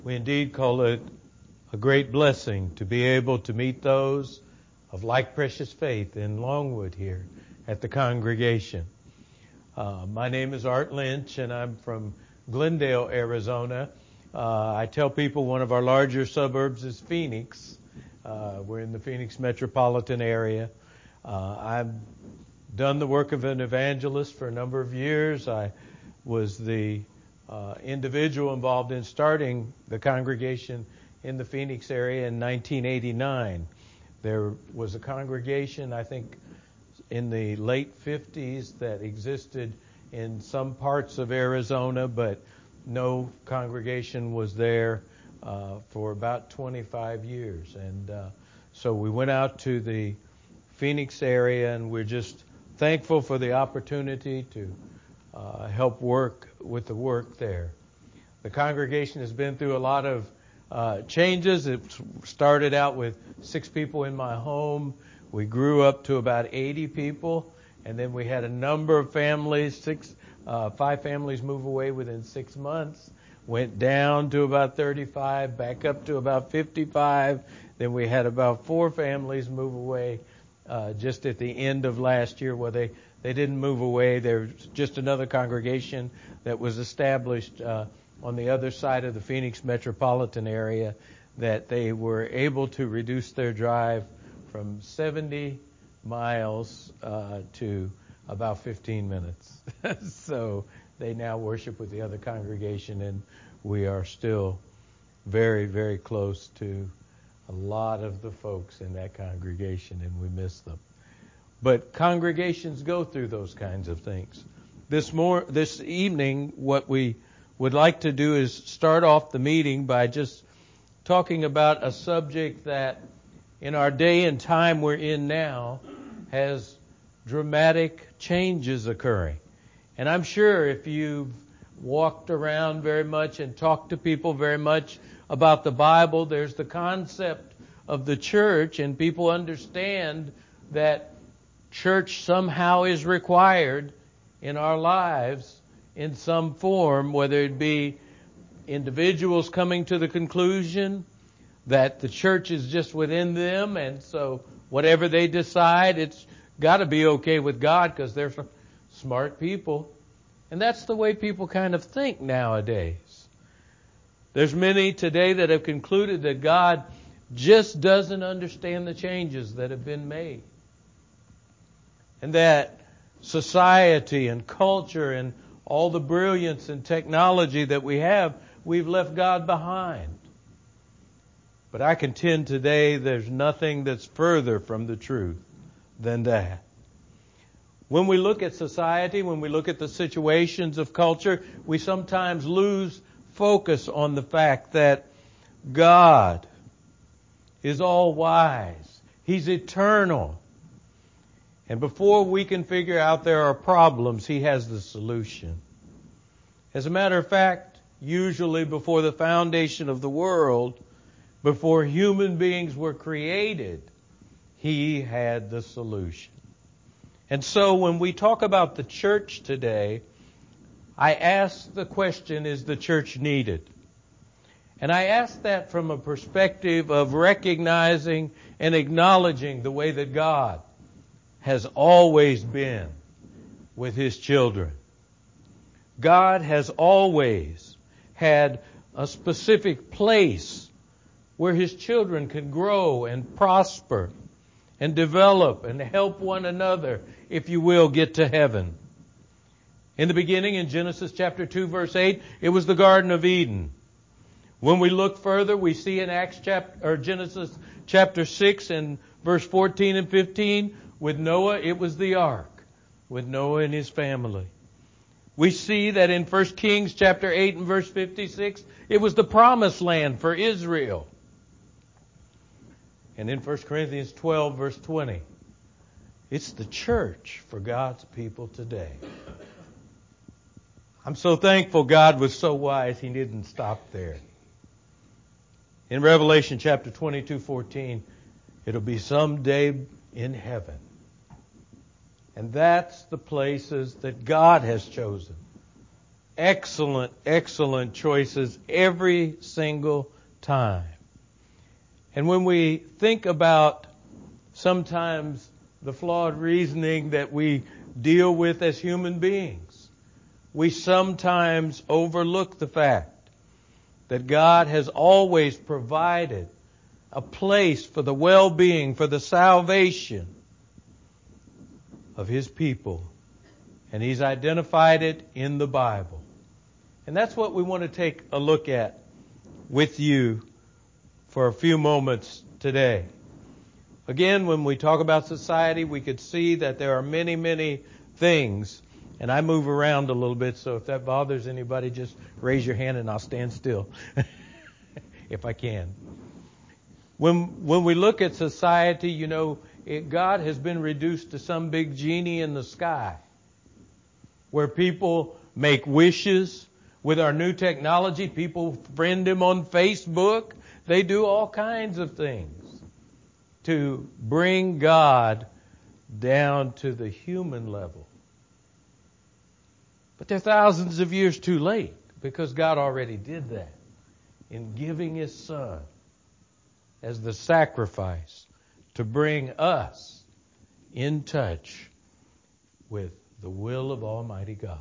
We indeed call it a great blessing to be able to meet those of like precious faith in Longwood here at the congregation. My name is Art Lynch, and I'm from Glendale, Arizona. I tell people one of our larger suburbs is Phoenix. We're in the Phoenix metropolitan area. I've done the work of an evangelist for a number of years. I was the individual involved in starting the congregation in the Phoenix area in 1989. There was a congregation, I think, in the late 50s that existed in some parts of Arizona, but no congregation was there for about 25 years. And so we went out to the Phoenix area, and we're just thankful for the opportunity to help work with the work there. The congregation has been through a lot of changes. It started out with 6 people in my home. We grew up to about 80 people, and then we had a number of families, 5 families move away within 6 months, went down to about 35, back up to about 55. Then we had about 4 families move away just at the end of last year. Well, they didn't move away. There's just another congregation that was established on the other side of the Phoenix metropolitan area that they were able to reduce their drive from 70 miles to about 15 minutes. So they now worship with the other congregation, and we are still very, very close to a lot of the folks in that congregation, and we miss them. But congregations go through those kinds of things. This evening, what we would like to do is start off the meeting by just talking about a subject that in our day and time we're in now has dramatic changes occurring. And I'm sure if you've walked around very much and talked to people very much about the Bible, there's the concept of the church, and people understand that church somehow is required in our lives in some form, whether it be individuals coming to the conclusion that the church is just within them, and so whatever they decide, it's got to be okay with God because they're smart people. And that's the way people kind of think nowadays. There's many today that have concluded that God just doesn't understand the changes that have been made. And that society and culture and all the brilliance and technology that we have, we've left God behind. But I contend today there's nothing that's further from the truth than that. When we look at society, when we look at the situations of culture, we sometimes lose focus on the fact that God is all wise. He's eternal. And before we can figure out there are problems, He has the solution. As a matter of fact, usually before the foundation of the world, before human beings were created, He had the solution. And so when we talk about the church today, I ask the question, is the church needed? And I ask that from a perspective of recognizing and acknowledging the way that God has always been with His children. God has always had a specific place where His children can grow and prosper and develop and help one another, if you will, get to heaven. In the beginning, in Genesis chapter 2, verse 8, it was the Garden of Eden. When we look further, we see in Genesis chapter 6 and verse 14 and 15, with Noah, it was the ark, with Noah and his family. We see that in 1 Kings chapter 8 and verse 56, it was the promised land for Israel. And in 1 Corinthians 12 verse 20, it's the church for God's people today. I'm so thankful God was so wise He didn't stop there. In Revelation chapter 22:14, it'll be someday in heaven. And that's the places that God has chosen. excellent, excellent choices every single time. And when we think about sometimes the flawed reasoning that we deal with as human beings, we sometimes overlook the fact that God has always provided a place for the well-being, for the salvation of His people. And He's identified it in the Bible. And that's what we want to take a look at with you for a few moments today. Again, when we talk about society, we could see that there are many, many things. And I move around a little bit, so if that bothers anybody, just raise your hand and I'll stand still if I can. When we look at society, you know, God has been reduced to some big genie in the sky where people make wishes. With our new technology, people friend Him on Facebook. They do all kinds of things to bring God down to the human level. But they're thousands of years too late because God already did that in giving His Son as the sacrifice to bring us in touch with the will of Almighty God.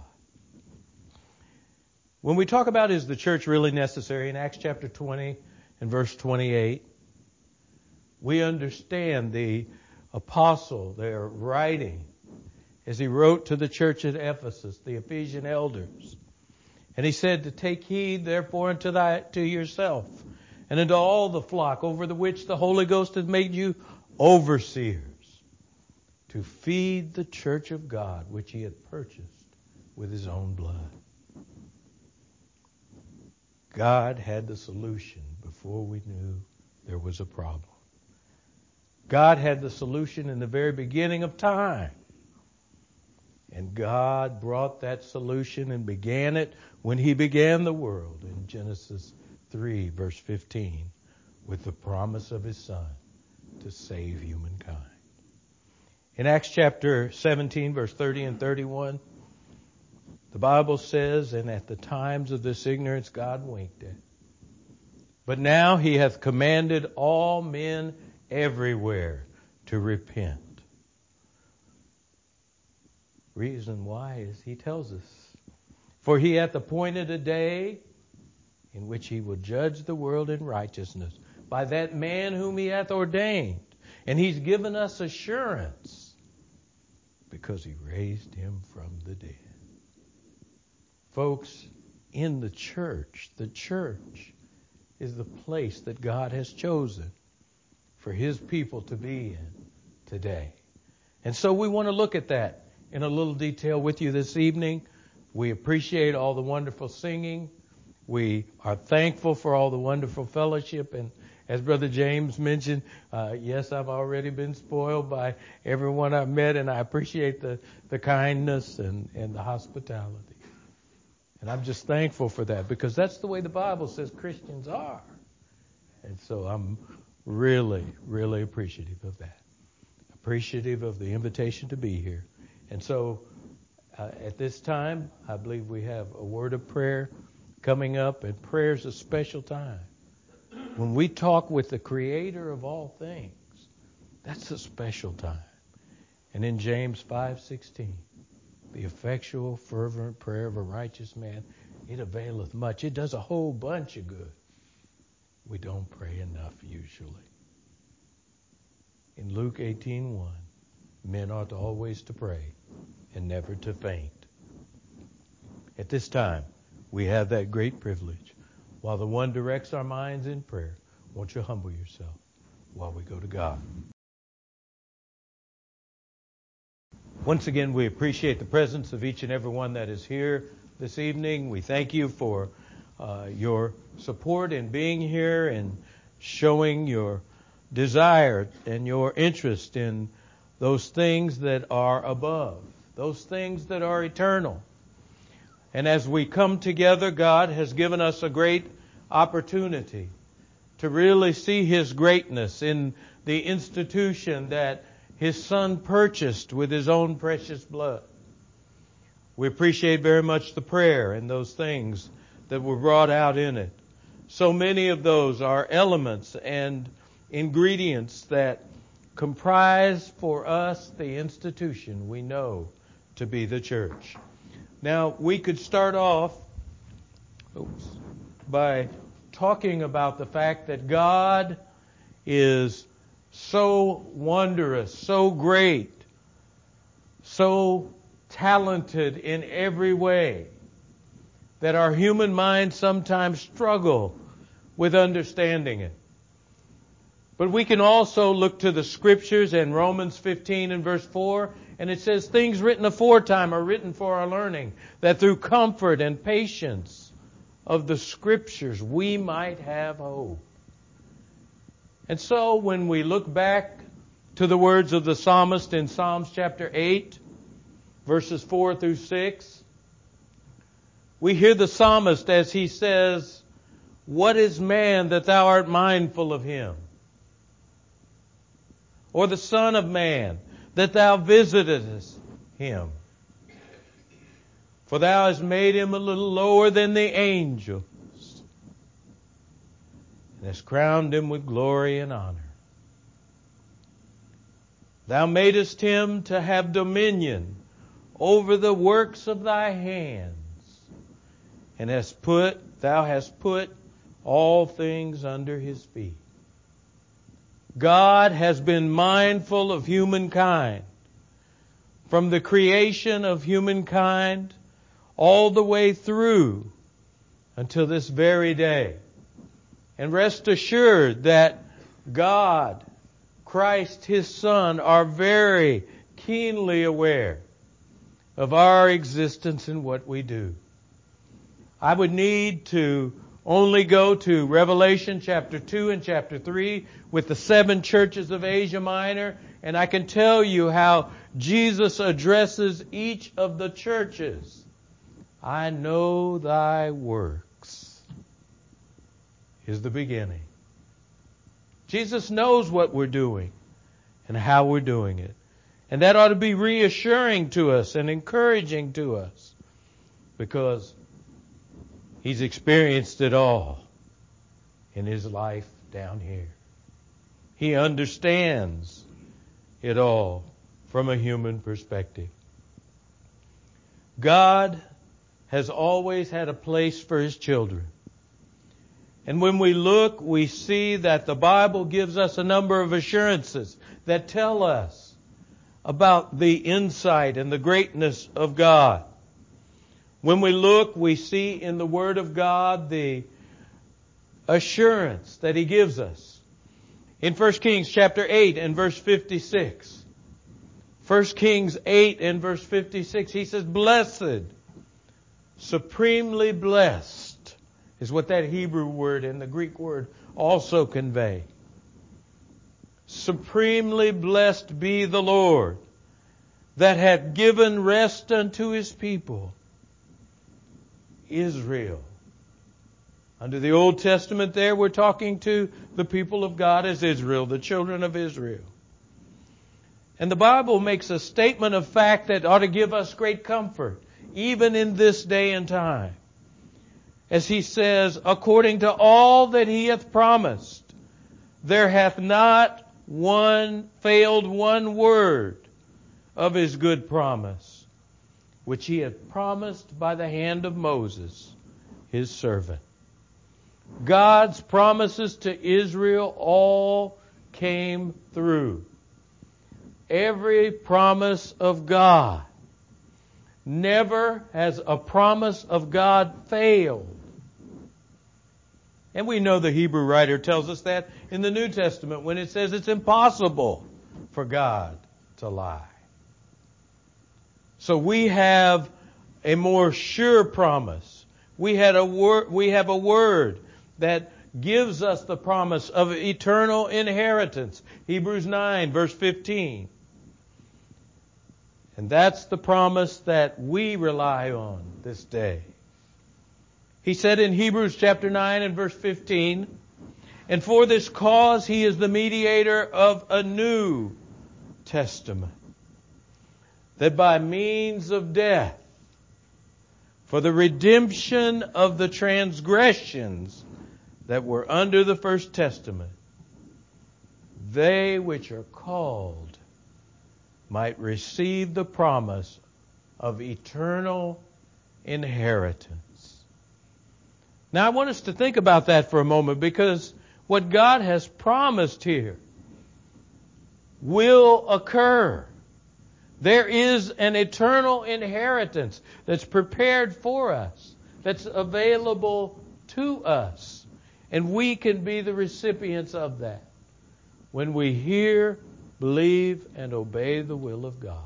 When we talk about is the church really necessary, in Acts chapter 20 and verse 28, we understand the apostle there writing as he wrote to the church at Ephesus, the Ephesian elders. And he said to take heed therefore unto yourself and unto all the flock over the which the Holy Ghost hath made you overseers, to feed the church of God which He hath purchased with His own blood. God had the solution before we knew there was a problem. God had the solution in the very beginning of time. And God brought that solution and began it when He began the world in Genesis 3, verse 15, with the promise of His Son to save humankind. In Acts chapter 17, verse 30 and 31, the Bible says, and at the times of this ignorance God winked at. But now He hath commanded all men everywhere to repent. Reason why is He tells us, for He hath appointed a day in which He will judge the world in righteousness by that man whom He hath ordained. And He's given us assurance because He raised Him from the dead. Folks, in the church is the place that God has chosen for His people to be in today. And so we want to look at that in a little detail with you this evening. We appreciate all the wonderful singing. We are thankful for all the wonderful fellowship. And as Brother James mentioned, yes, I've already been spoiled by everyone I've met, and I appreciate the kindness and the hospitality. And I'm just thankful for that because that's the way the Bible says Christians are. And so I'm really, really appreciative of that. Appreciative of the invitation to be here. And so at this time, I believe we have a word of prayer coming up, and prayer is a special time. When we talk with the Creator of all things, that's a special time. And in James 5:16, the effectual, fervent prayer of a righteous man, it availeth much. It does a whole bunch of good. We don't pray enough usually. In Luke 18:1, men ought always to pray and never to faint. At this time, we have that great privilege. While the one directs our minds in prayer, won't you humble yourself while we go to God? Once again, we appreciate the presence of each and every one that is here this evening. We thank you for your support in being here and showing your desire and your interest in those things that are above, those things that are eternal. And as we come together, God has given us a great opportunity to really see His greatness in the institution that His Son purchased with His own precious blood. We appreciate very much the prayer and those things that were brought out in it. So many of those are elements and ingredients that comprise for us the institution we know to be the church. Now, we could start off by talking about the fact that God is so wondrous, so great, so talented in every way that our human minds sometimes struggle with understanding it. But we can also look to the Scriptures in Romans 15 and verse 4, and it says, things written aforetime are written for our learning, that through comfort and patience of the Scriptures we might have hope. And so when we look back to the words of the psalmist in Psalms chapter 8, verses 4 through 6, we hear the psalmist as he says, what is man that thou art mindful of him? Or the son of man that thou visitest him? For thou hast made him a little lower than the angels, and hast crowned him with glory and honor. Thou madest him to have dominion over the works of thy hands, and thou hast put all things under his feet. God has been mindful of humankind from the creation of humankind all the way through until this very day. And rest assured that God, Christ, His Son, are very keenly aware of our existence and what we do. I would need to only go to Revelation chapter 2 and chapter 3 with the 7 churches of Asia Minor, and I can tell you how Jesus addresses each of the churches. I know thy works is the beginning. Jesus knows what we're doing and how we're doing it. And that ought to be reassuring to us and encouraging to us, because He's experienced it all in His life down here. He understands it all from a human perspective. God has always had a place for His children. And when we look, we see that the Bible gives us a number of assurances that tell us about the insight and the greatness of God. When we look, we see in the Word of God the assurance that He gives us. In 1 Kings chapter 8 and verse 56. 1 Kings 8 and verse 56, He says, blessed, supremely blessed, is what that Hebrew word and the Greek word also convey. Supremely blessed be the Lord, that hath given rest unto His people, Israel. Under the Old Testament there, we're talking to the people of God as Israel, the children of Israel. And the Bible makes a statement of fact that ought to give us great comfort, even in this day and time. As He says, according to all that He hath promised, there hath not failed one word of His good promise, which He hath promised by the hand of Moses, His servant. God's promises to Israel all came through. Every promise of God. Never has a promise of God failed. And we know the Hebrew writer tells us that in the New Testament when it says it's impossible for God to lie. So we have a more sure promise. We have a word that gives us the promise of eternal inheritance. Hebrews 9 verse 15. And that's the promise that we rely on this day. He said in Hebrews chapter 9 and verse 15, and for this cause He is the mediator of a new testament, that by means of death for the redemption of the transgressions that were under the first testament, they which are called might receive the promise of eternal inheritance. Now I want us to think about that for a moment, because what God has promised here will occur. There is an eternal inheritance that's prepared for us, that's available to us, and we can be the recipients of that when we hear, believe, and obey the will of God.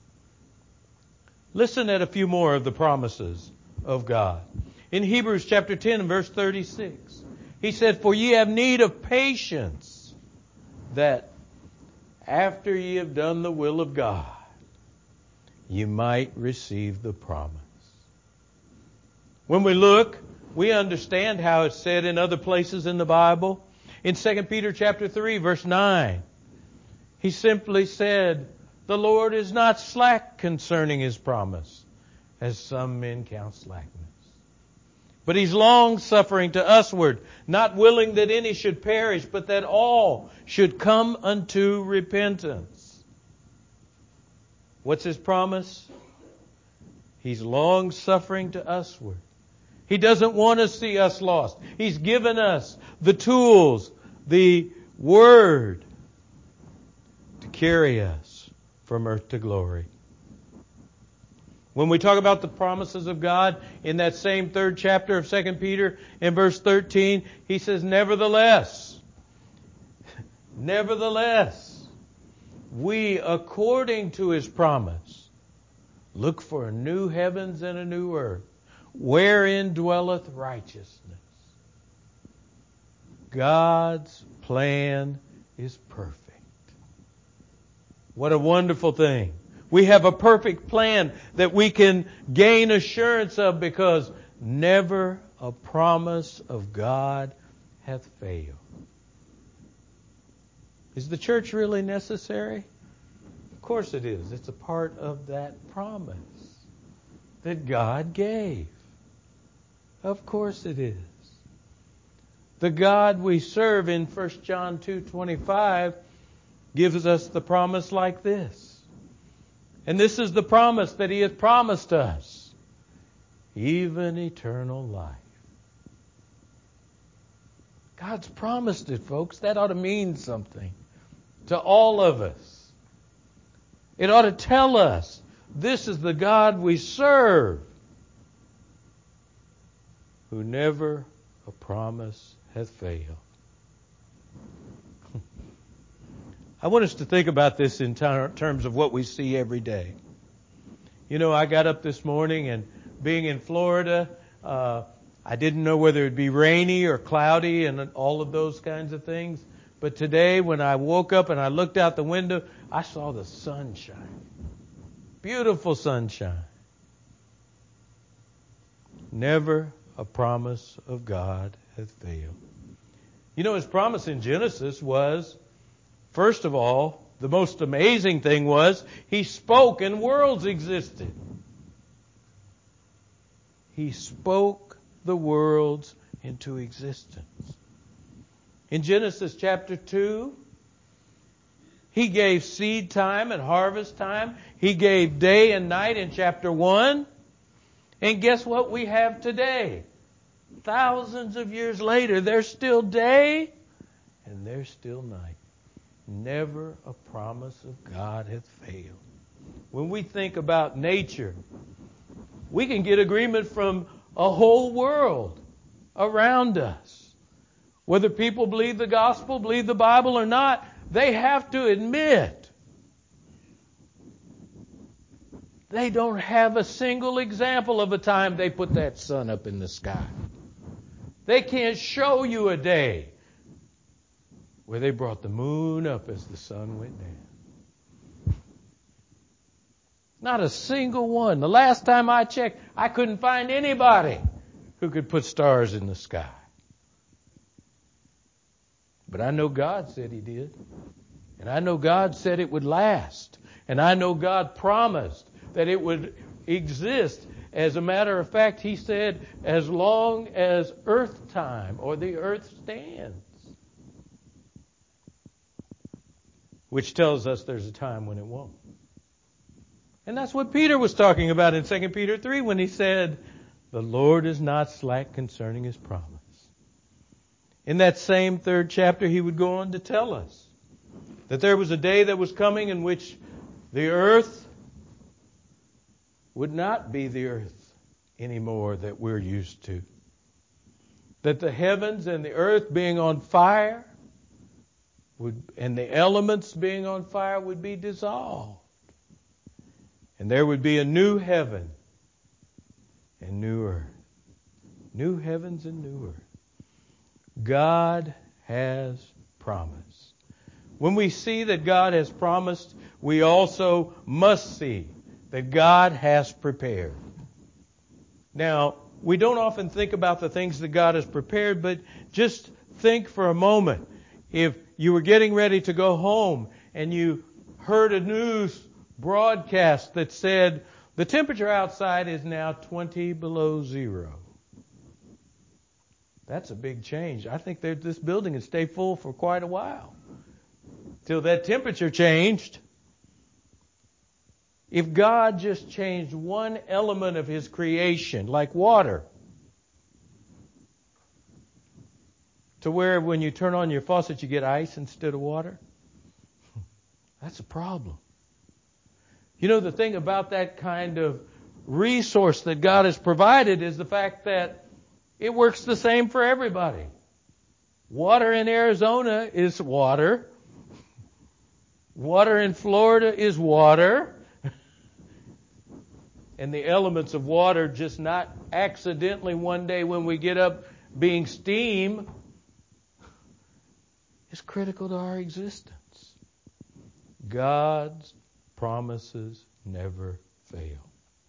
Listen at a few more of the promises of God. In Hebrews chapter 10 and verse 36, he said, "For ye have need of patience, that after ye have done the will of God, you might receive the promise." When we look, we understand how it's said in other places in the Bible. In 2 Peter chapter 3, verse 9, he simply said, "The Lord is not slack concerning His promise, as some men count slackness. But He's long-suffering to usward, not willing that any should perish, but that all should come unto repentance." What's His promise? He's long-suffering to usward. He doesn't want to see us lost. He's given us the tools, the Word, to carry us from earth to glory. When we talk about the promises of God in that same 3rd chapter of 2 Peter in verse 13, he says, nevertheless, we, according to His promise, look for a new heavens and a new earth, wherein dwelleth righteousness. God's plan is perfect. What a wonderful thing. We have a perfect plan that we can gain assurance of, because never a promise of God hath failed. Is the church really necessary? Of course it is. It's a part of that promise that God gave. Of course it is. The God we serve in 1 John 2:25 gives us the promise like this. And this is the promise that He hath promised us, even eternal life. God's promised it, folks. That ought to mean something to all of us. It ought to tell us this is the God we serve, who never a promise hath failed. I want us to think about this in terms of what we see every day. You know, I got up this morning, and being in Florida, I didn't know whether it would be rainy or cloudy and all of those kinds of things. But today, when I woke up and I looked out the window, I saw the sunshine. Beautiful sunshine. Never a promise of God hath failed. You know, His promise in Genesis was, first of all, the most amazing thing was He spoke and worlds existed. He spoke the worlds into existence. In Genesis chapter 2, He gave seed time and harvest time. He gave day and night in chapter 1. And guess what we have today? Thousands of years later, there's still day and there's still night. Never a promise of God hath failed. When we think about nature, we can get agreement from a whole world around us. Whether people believe the gospel, believe the Bible or not, they have to admit they don't have a single example of a time they put that sun up in the sky. They can't show you a day where they brought the moon up as the sun went down. Not a single one. The last time I checked, I couldn't find anybody who could put stars in the sky. But I know God said He did. And I know God said it would last. And I know God promised that it would exist As a matter of fact, he said, as long as earth time or the earth stands. Which tells us there's a time when it won't. And that's what Peter was talking about in 2 Peter 3 when he said, the Lord is not slack concerning His promise. In that same 3rd chapter, he would go on to tell us that there was a day that was coming in which the earth would not be the earth anymore that we're used to. That the heavens and the earth being on fire and the elements being on fire would be dissolved. And there would be a new heaven and new earth. New heavens and new earth. God has promised. When we see that God has promised, we also must see that God has prepared. Now, we don't often think about the things that God has prepared, but just think for a moment. If you were getting ready to go home and you heard a news broadcast that said the temperature outside is now 20 below zero. That's a big change. I think this building would stay full for quite a while till that temperature changed. If God just changed one element of His creation, like water, to where when you turn on your faucet you get ice instead of water, that's a problem. You know, the thing about that kind of resource that God has provided is the fact that it works the same for everybody. Water in Arizona is water. Water in Florida is water. And the elements of water just not accidentally one day when we get up being steam is critical to our existence. God's promises never fail.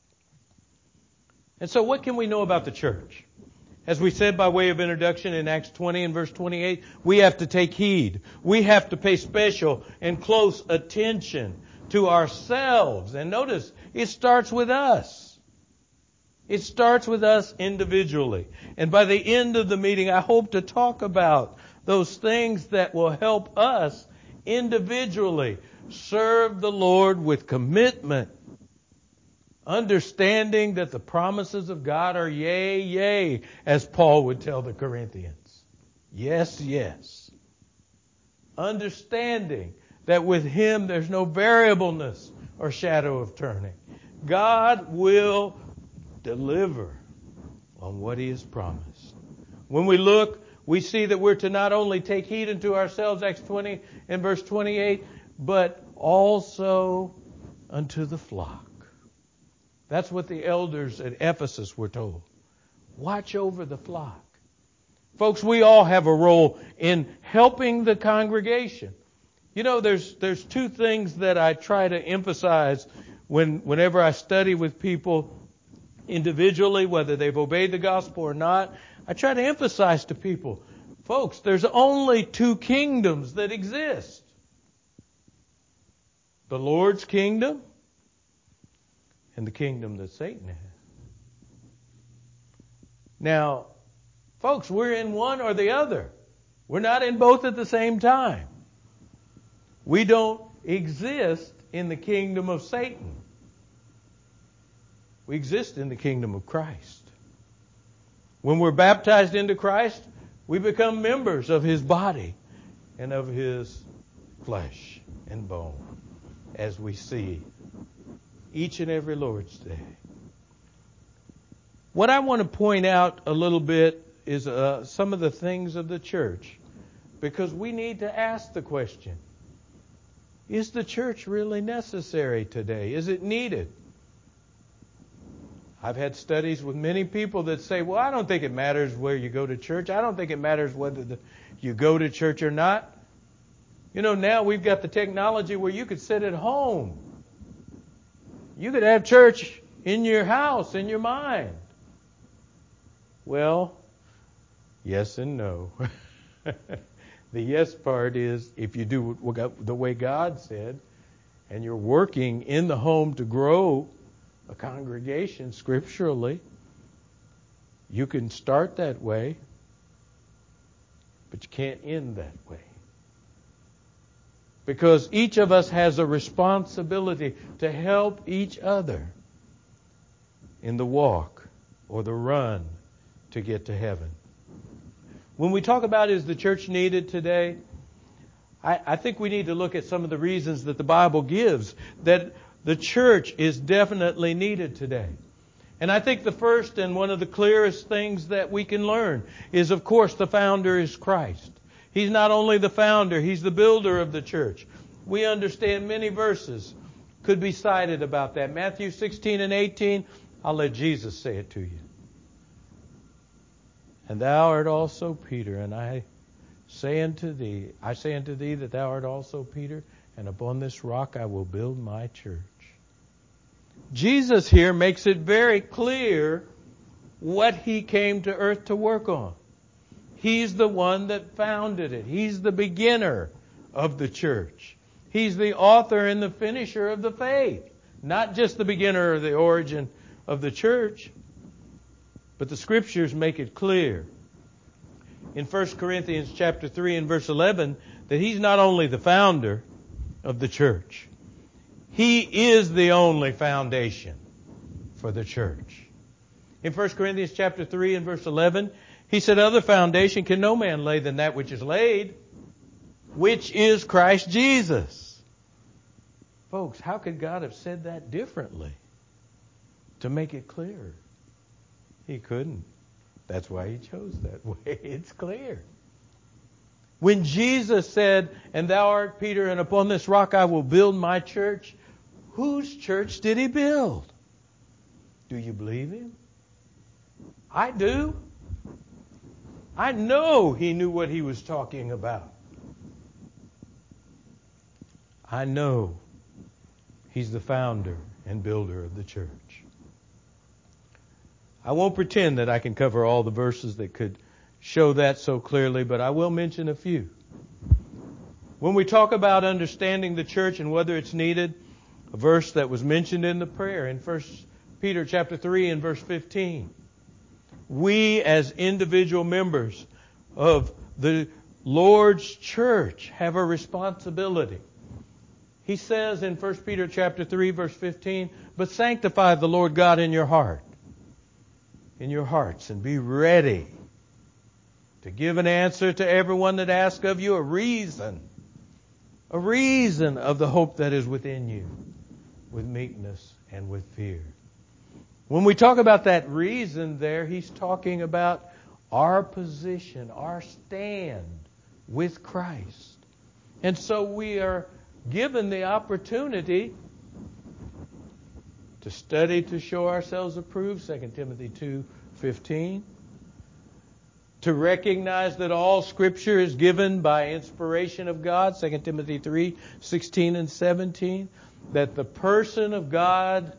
And so what can we know about the church? As we said by way of introduction in Acts 20 and verse 28, we have to take heed. We have to pay special and close attention to ourselves. And notice, it starts with us. It starts with us individually. And by the end of the meeting, I hope to talk about those things that will help us individually serve the Lord with commitment, understanding that the promises of God are yea, yea, as Paul would tell the Corinthians. Yes, yes. Understanding that with Him there's no variableness or shadow of turning. God will deliver on what He has promised. When we look, we see that we're to not only take heed unto ourselves, Acts 20 and verse 28, but also unto the flock. That's what the elders at Ephesus were told. Watch over the flock. Folks, we all have a role in helping the congregation. You know, there's two things that I try to emphasize whenever I study with people individually, whether they've obeyed the gospel or not. I try to emphasize to people, folks, there's only two kingdoms that exist. The Lord's kingdom and the kingdom that Satan has. Now, folks, we're in one or the other. We're not in both at the same time. We don't exist in the kingdom of Satan. We exist in the kingdom of Christ. When we're baptized into Christ, we become members of His body and of His flesh and bone, as we see each and every Lord's Day. What I want to point out a little bit is some of the things of the church, because we need to ask the question, is the church really necessary today? Is it needed? I've had studies with many people that say, well, I don't think it matters where you go to church. I don't think it matters whether you go to church or not. You know, now we've got the technology where you could sit at home. You could have church in your house, in your mind. Well, yes and no. The yes part is if you do the way God said, and you're working in the home to grow a congregation scripturally. You can start that way, but you can't end that way. Because each of us has a responsibility to help each other in the walk or the run to get to heaven. When we talk about is the church needed today, I think we need to look at some of the reasons that the Bible gives that the church is definitely needed today. And I think the first and one of the clearest things that we can learn is, of course, the founder is Christ. He's not only the founder, He's the builder of the church. We understand many verses could be cited about that. Matthew 16 and 18, I'll let Jesus say it to you. And thou art also Peter, and I say unto thee that thou art also Peter, and upon this rock I will build my church. Jesus here makes it very clear what He came to earth to work on. He's the one that founded it. He's the beginner of the church. He's the author and the finisher of the faith. Not just the beginner or the origin of the church, but the Scriptures make it clear in 1 Corinthians chapter 3 and verse 11 that He's not only the founder of the church, He is the only foundation for the church. In 1 Corinthians chapter 3 and verse 11, he said, other foundation can no man lay than that which is laid, which is Christ Jesus. Folks, how could God have said that differently to make it clear? He couldn't. That's why He chose that way. It's clear. When Jesus said, and thou art Peter, and upon this rock I will build my church, whose church did He build? Do you believe Him? I do. I know He knew what He was talking about. I know He's the founder and builder of the church. I won't pretend that I can cover all the verses that could show that so clearly, but I will mention a few. When we talk about understanding the church and whether it's needed, a verse that was mentioned in the prayer in 1 Peter chapter 3 and verse 15. We as individual members of the Lord's church have a responsibility. He says in 1 Peter chapter 3 verse 15, but sanctify the Lord God in your hearts, and be ready to give an answer to everyone that asks of you a reason of the hope that is within you, with meekness and with fear. When we talk about that reason there, he's talking about our position, our stand with Christ. And so we are given the opportunity to study to show ourselves approved, 2 Timothy 2:15. To recognize that all Scripture is given by inspiration of God, 2 Timothy 3:16 and 17. That the person of God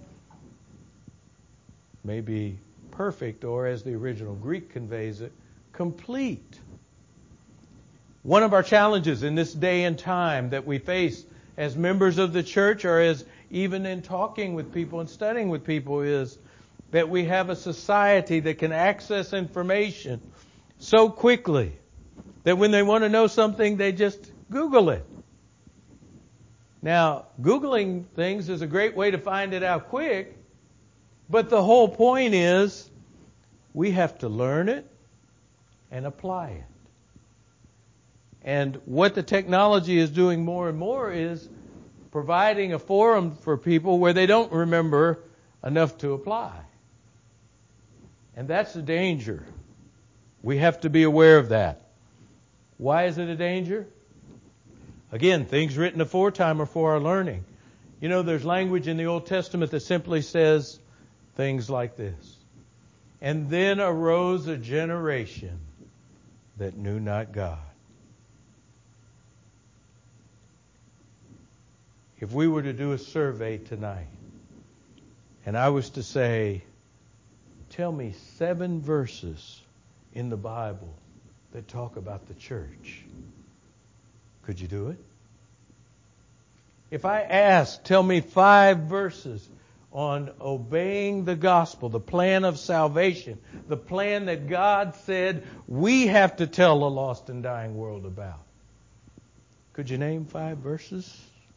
may be perfect, or as the original Greek conveys it, complete. One of our challenges in this day and time that we face as members of the church, or as even in talking with people and studying with people, is that we have a society that can access information so quickly that when they want to know something, they just Google it. Now, Googling things is a great way to find it out quick, but the whole point is we have to learn it and apply it. And what the technology is doing more and more is providing a forum for people where they don't remember enough to apply. And that's a danger. We have to be aware of that. Why is it a danger? Again, things written aforetime are for our learning. You know, there's language in the Old Testament that simply says things like this. And then arose a generation that knew not God. If we were to do a survey tonight, and I was to say, tell me 7 verses in the Bible that talk about the church, could you do it? If I ask, tell me 5 verses on obeying the gospel, the plan of salvation, the plan that God said we have to tell a lost and dying world about. Could you name 5 verses?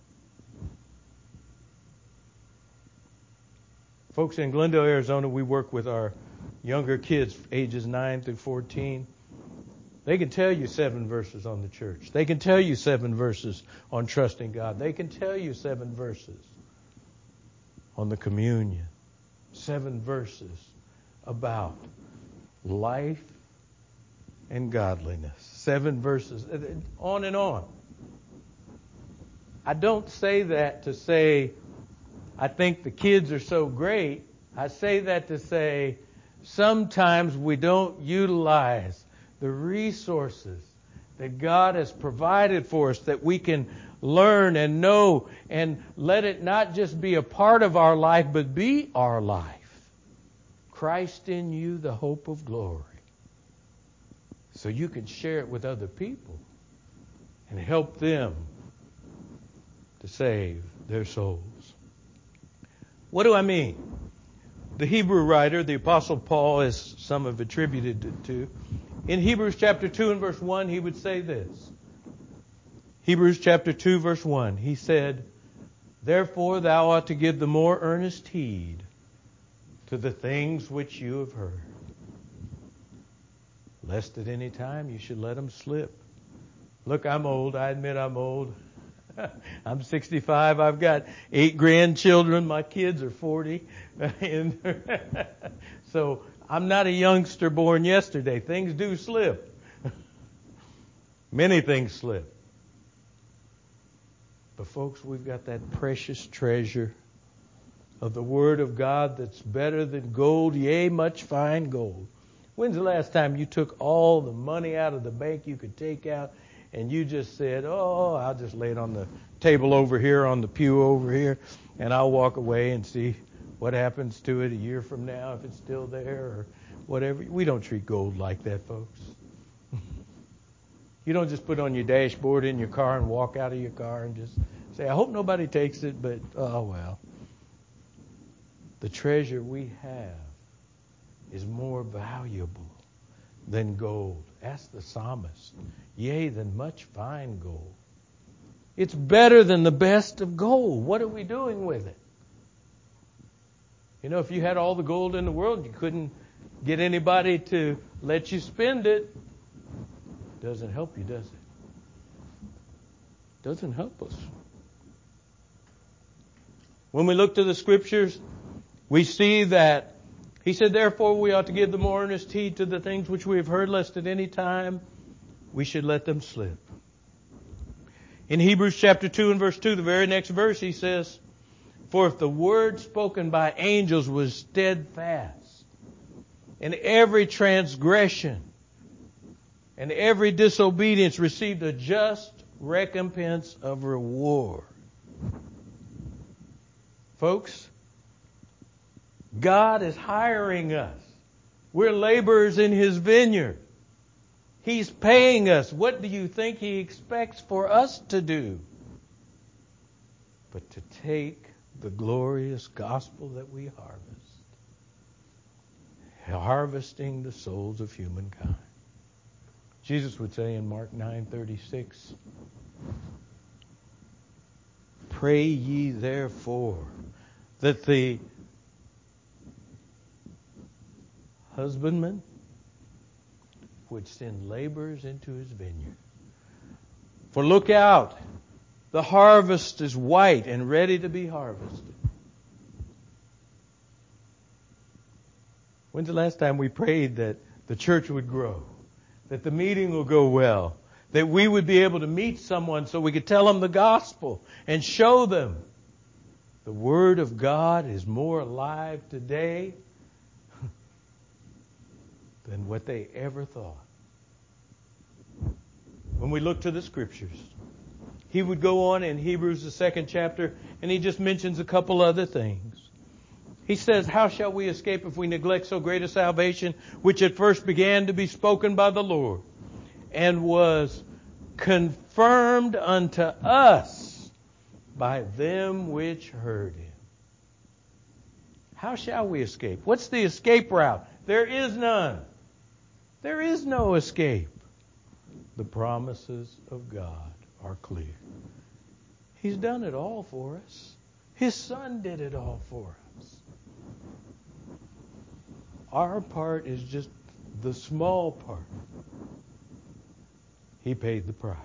Folks, in Glendale, Arizona, we work with our younger kids, ages 9 through 14. They can tell you 7 verses on the church. They can tell you 7 verses on trusting God. They can tell you 7 verses on the communion. 7 verses about life and godliness. 7 verses, on and on. I don't say that to say I think the kids are so great. I say that to say sometimes we don't utilize the resources that God has provided for us that we can learn and know and let it not just be a part of our life, but be our life. Christ in you, the hope of glory. So you can share it with other people and help them to save their souls. What do I mean? The Hebrew writer, the Apostle Paul, as some have attributed it to, in Hebrews chapter 2 and verse 1, he would say this. Hebrews chapter 2 verse 1, he said, "Therefore thou ought to give the more earnest heed to the things which you have heard, lest at any time you should let them slip." Look, I'm old. I admit I'm old. I'm 65. I've got 8 grandchildren. My kids are 40. And so I'm not a youngster born yesterday. Things do slip. Many things slip. But folks, we've got that precious treasure of the Word of God that's better than gold, yea, much fine gold. When's the last time you took all the money out of the bank you could take out and you just said, "Oh, I'll just lay it on the table over here, on the pew over here, and I'll walk away and see what happens to it a year from now, if it's still there or whatever"? We don't treat gold like that, folks. You don't just put it on your dashboard in your car and walk out of your car and just say, "I hope nobody takes it, but oh well." The treasure we have is more valuable than gold. Ask the psalmist. Yea, than much fine gold. It's better than the best of gold. What are we doing with it? You know, if you had all the gold in the world, you couldn't get anybody to let you spend it. Doesn't help you, does it? Doesn't help us. When we look to the Scriptures, we see that he said, "Therefore we ought to give the more earnest heed to the things which we have heard, lest at any time we should let them slip." In Hebrews chapter 2 and verse 2, the very next verse, he says, "For if the word spoken by angels was steadfast, and every transgression and every disobedience received a just recompense of reward." Folks, God is hiring us. We're laborers in His vineyard. He's paying us. What do you think He expects for us to do? But to take the glorious gospel that we harvest, harvesting the souls of humankind. Jesus would say in Mark 9:36, "Pray ye therefore that the husbandman would send laborers into his vineyard. For look out, the harvest is white and ready to be harvested." When's the last time we prayed that the church would grow, that the meeting will go well, that we would be able to meet someone so we could tell them the gospel and show them the Word of God is more alive today than what they ever thought? When we look to the Scriptures, he would go on in Hebrews, the 2nd chapter, and he just mentions a couple other things. He says, "How shall we escape if we neglect so great a salvation, which at first began to be spoken by the Lord, and was confirmed unto us by them which heard Him?" How shall we escape? What's the escape route? There is none. There is no escape. The promises of God are clear. He's done it all for us. His Son did it all for us. Our part is just the small part. He paid the price.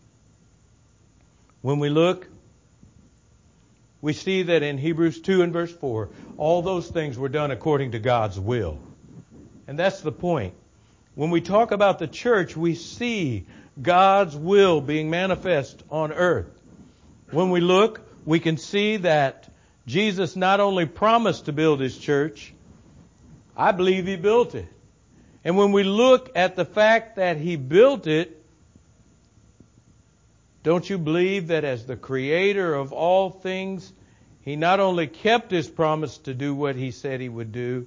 When we look, we see that in Hebrews 2 and verse 4, all those things were done according to God's will. And that's the point. When we talk about the church, we see God's will being manifest on earth. When we look, we can see that Jesus not only promised to build His church, I believe He built it. And when we look at the fact that He built it, don't you believe that as the Creator of all things, He not only kept His promise to do what He said He would do,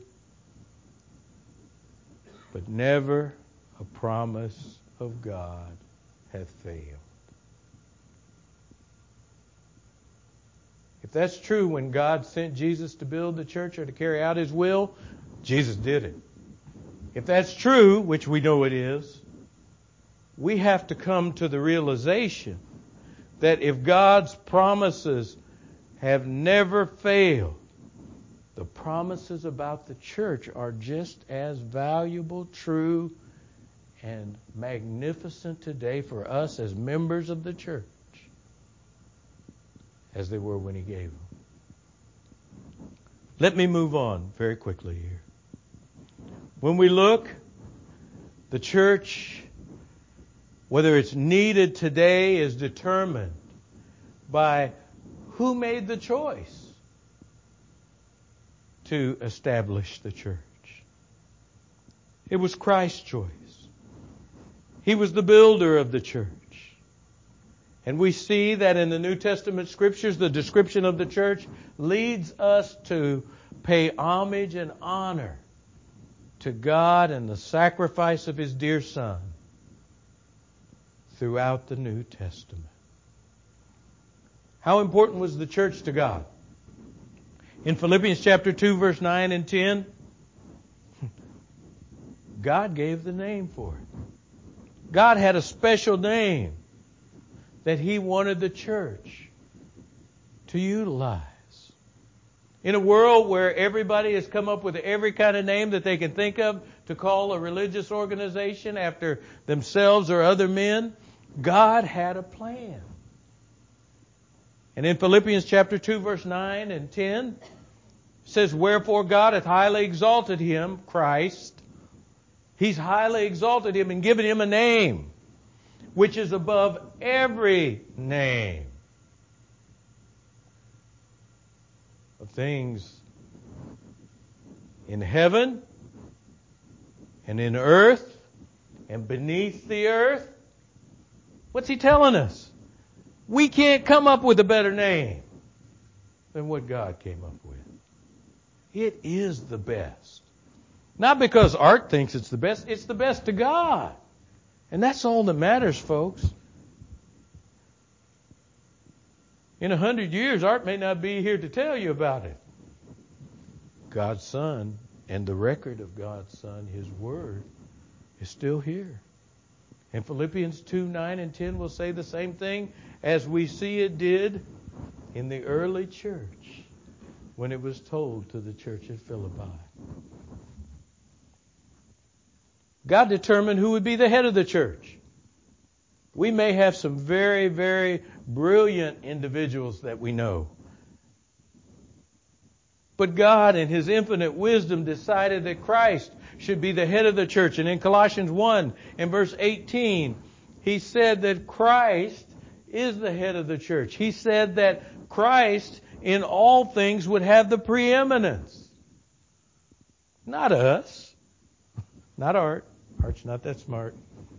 but never a promise of God hath failed. If that's true, when God sent Jesus to build the church or to carry out His will, Jesus did it. If that's true, which we know it is, we have to come to the realization that if God's promises have never failed, the promises about the church are just as valuable, true, and magnificent today for us as members of the church as they were when He gave them. Let me move on very quickly here. When we look, the church, whether it's needed today, is determined by who made the choice to establish the church. It was Christ's choice. He was the builder of the church. And we see that in the New Testament Scriptures, the description of the church leads us to pay homage and honor to God and the sacrifice of His dear Son throughout the New Testament. How important was the church to God? In Philippians chapter 2, verse 9 and 10, God gave the name for it. God had a special name that He wanted the church to utilize. In a world where everybody has come up with every kind of name that they can think of to call a religious organization after themselves or other men, God had a plan. And in Philippians chapter 2, verse 9 and 10, it says, "Wherefore God hath highly exalted Him," Christ. He's highly exalted Him and given Him a name which is above every name of things in heaven and in earth and beneath the earth. What's He telling us? We can't come up with a better name than what God came up with. It is the best. Not because Art thinks it's the best to God. And that's all that matters, folks. In 100 years, Art may not be here to tell you about it. God's Son and the record of God's Son, His Word, is still here. And Philippians 2, 9 and 10 will say the same thing as we see it did in the early church when it was told to the church at Philippi. God determined who would be the head of the church. We may have some very, very brilliant individuals that we know. But God, in His infinite wisdom, decided that Christ should be the head of the church. And in Colossians 1 and verse 18, He said that Christ is the head of the church. He said that Christ in all things would have the preeminence. Not us. Not Art. Art's not that smart.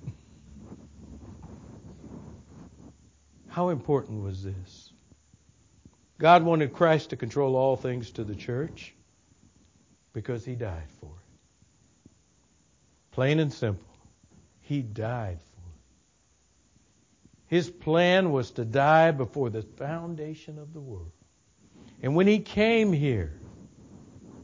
How important was this? God wanted Christ to control all things to the church because He died for it. Plain and simple. He died for it. His plan was to die before the foundation of the world. And when He came here,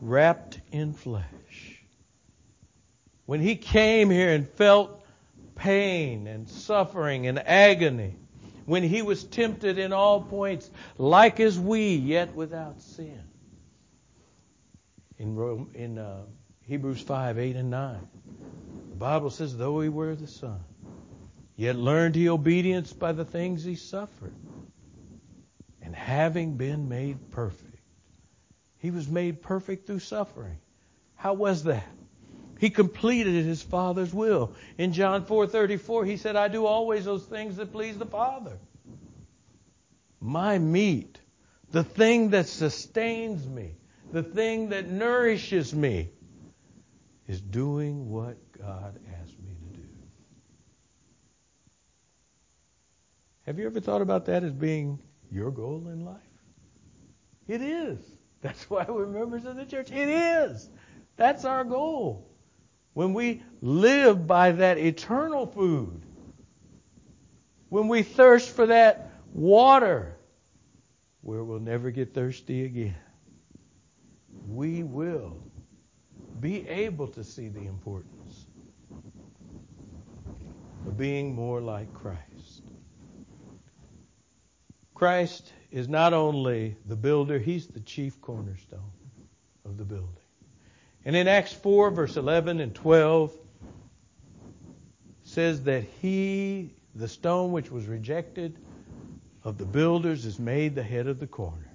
wrapped in flesh. When He came here and felt pain and suffering and agony, when He was tempted in all points, like as we, yet without sin. In Hebrews 5, 8 and 9, the Bible says, though He were the Son, yet learned He obedience by the things He suffered. And having been made perfect, He was made perfect through suffering. How was that? He completed His Father's will. In John 4:34, He said, I do always those things that please the Father. My meat, the thing that sustains me, the thing that nourishes me, is doing what God asked me to do. Have you ever thought about that as being your goal in life? It is. That's why we're members of the church. It is. That's our goal. When we live by that eternal food, when we thirst for that water where we'll never get thirsty again, we will be able to see the importance of being more like Christ. Christ is not only the builder, He's the chief cornerstone of the building. And in Acts 4, verse 11 and 12, says that He, the stone which was rejected of the builders, is made the head of the corner.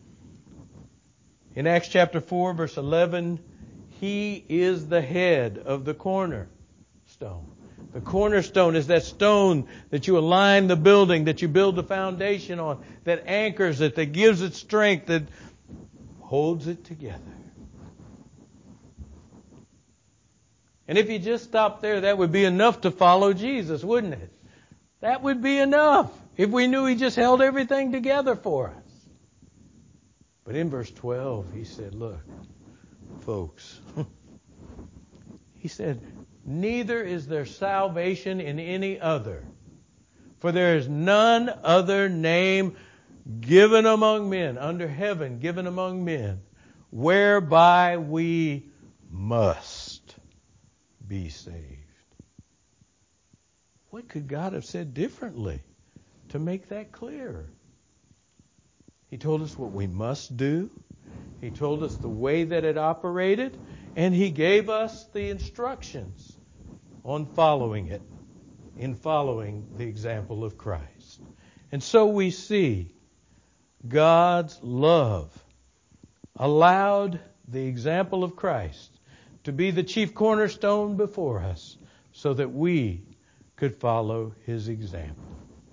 In Acts chapter 4, verse 11, He is the head of the cornerstone. The cornerstone is that stone that you align the building, that you build the foundation on, that anchors it, that gives it strength, that holds it together. And if you just stop there, that would be enough to follow Jesus, wouldn't it? That would be enough if we knew He just held everything together for us. But in verse 12, He said, look, folks, He said, neither is there salvation in any other, for there is none other name given among men, under heaven, given among men, whereby we must be saved. What could God have said differently to make that clear? He told us what we must do. He told us the way that it operated, and He gave us the instructions on following it, in following the example of Christ. And so we see God's love allowed the example of Christ to be the chief cornerstone before us so that we could follow His example.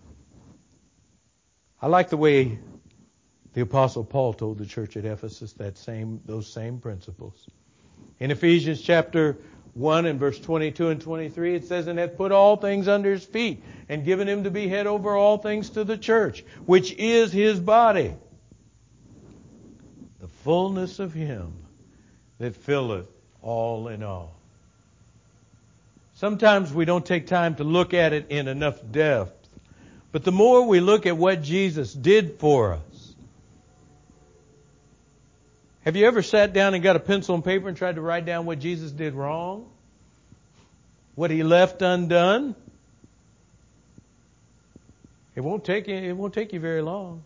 I like the way the Apostle Paul told the church at Ephesus those same principles. In Ephesians chapter 1 and verse 22 and 23, it says, and hath put all things under His feet, and given Him to be head over all things to the church, which is His body, the fullness of Him that filleth all in all. Sometimes we don't take time to look at it in enough depth, but the more we look at what Jesus did for us. Have you ever sat down and got a pencil and paper and tried to write down what Jesus did wrong? What He left undone? It won't take you very long.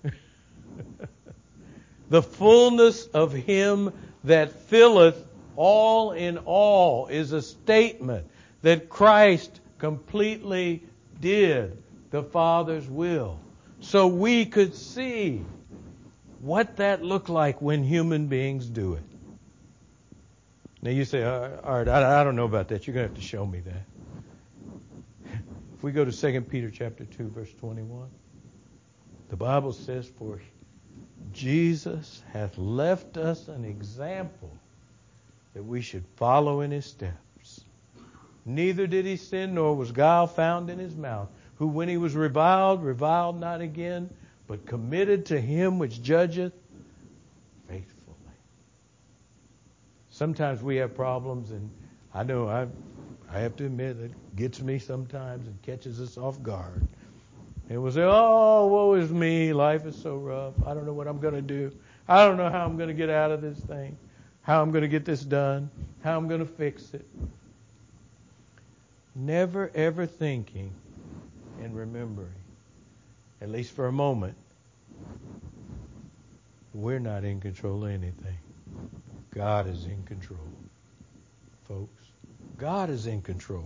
The fullness of Him that filleth all in all is a statement that Christ completely did the Father's will. So we could see what that looked like when human beings do it. Now you say, Art, I don't know about that. You're going to have to show me that. If we go to 2 Peter chapter 2, verse 21, the Bible says, for Jesus hath left us an example that we should follow in His steps. Neither did He sin, nor was guile found in His mouth, who when He was reviled not again, but committed to Him which judgeth faithfully. Sometimes we have problems, and I know I have to admit it gets me sometimes and catches us off guard. And we'll say, oh, woe is me, life is so rough, I don't know what I'm going to do. I don't know how I'm going to get out of this thing. how I'm going to get this done, how I'm going to fix it. Never ever thinking and remembering, at least for a moment, we're not in control of anything. God is in control, folks. God is in control.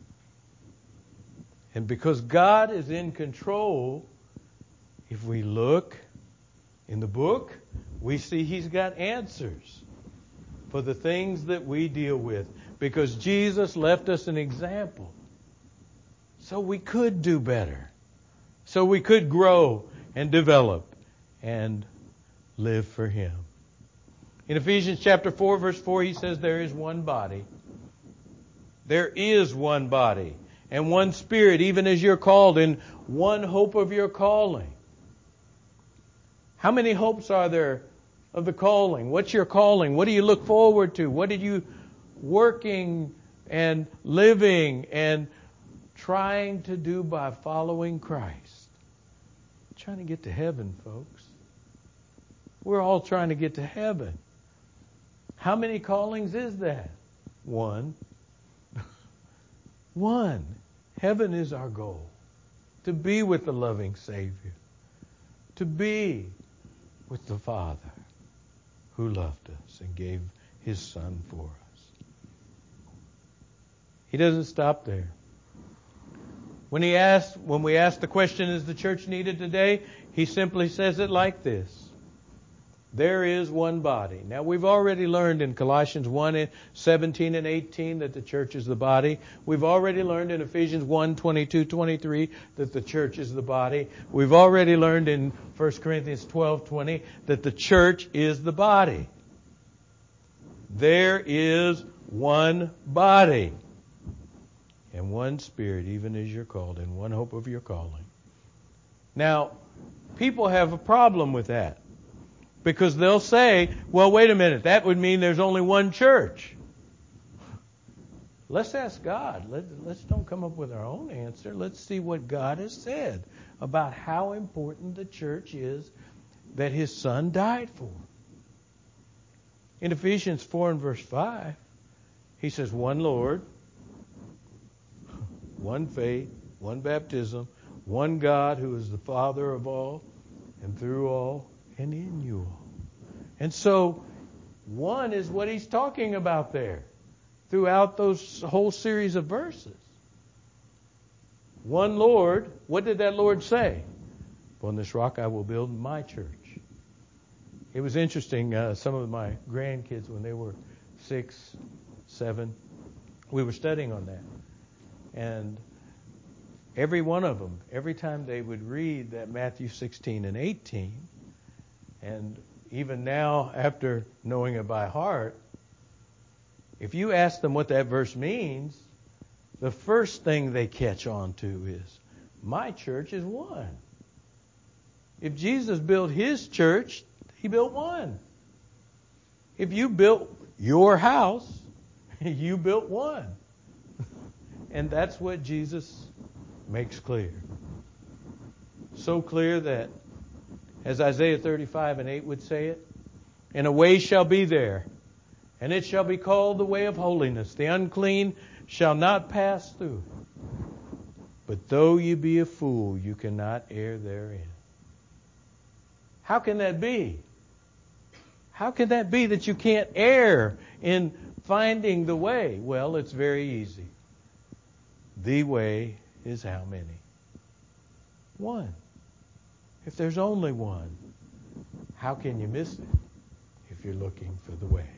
And because God is in control, if we look in the book, we see He's got answers for the things that we deal with. Because Jesus left us an example. So we could do better. So we could grow and develop and live for Him. In Ephesians chapter 4, verse 4, he says there is one body. There is one body and one Spirit, even as you're called, in one hope of your calling. How many hopes are there of the calling? What's your calling? What do you look forward to? What are you working and living and trying to do by following Christ? Trying to get to heaven, folks. We're all trying to get to heaven. How many callings is that? One. One. Heaven is our goal. To be with the loving Savior. To be with the Father who loved us and gave His Son for us. He doesn't stop there. When we ask the question, is the church needed today? He simply says it like this. There is one body. Now, we've already learned in Colossians 1:17 and 18 that the church is the body. We've already learned in Ephesians 1:22, 23 that the church is the body. We've already learned in 1 Corinthians 12:20 that the church is the body. There is one body and one Spirit, even as you're called, and one hope of your calling. Now, people have a problem with that. Because they'll say, well, wait a minute, that would mean there's only one church. Let's ask God. Let's don't come up with our own answer. Let's see what God has said about how important the church is that His Son died for. In Ephesians 4 and verse 5, he says, one Lord, one faith, one baptism, one God who is the Father of all and through all and in you all. And so, one is what he's talking about there throughout those whole series of verses. One Lord, what did that Lord say? On this rock I will build my church. It was interesting, some of my grandkids, when they were 6, 7, we were studying on that. And every one of them, every time they would read that Matthew 16 and 18, and even now, after knowing it by heart, if you ask them what that verse means, the first thing they catch on to is, my church is one. If Jesus built His church, He built one. If you built your house, you built one. And that's what Jesus makes clear. So clear that, as Isaiah 35 and 8 would say it, and a way shall be there, and it shall be called the way of holiness. The unclean shall not pass through. But though you be a fool, you cannot err therein. How can that be? How can that be that you can't err in finding the way? Well, it's very easy. The way is how many? One. If there's only one, how can you miss it if you're looking for the way?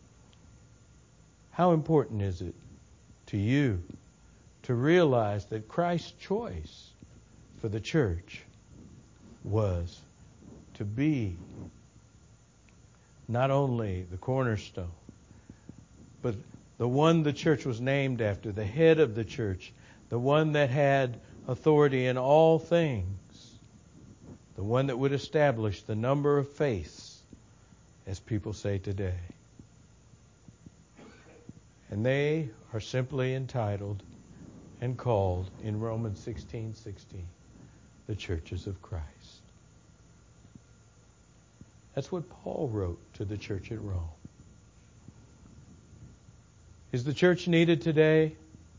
How important is it to you to realize that Christ's choice for the church was to be not only the cornerstone, but the one the church was named after, the head of the church, the one that had authority in all things, the one that would establish the number of faiths, as people say today. And they are simply entitled and called in Romans 16:16, the churches of Christ. That's what Paul wrote to the church at Rome. Is the church needed today?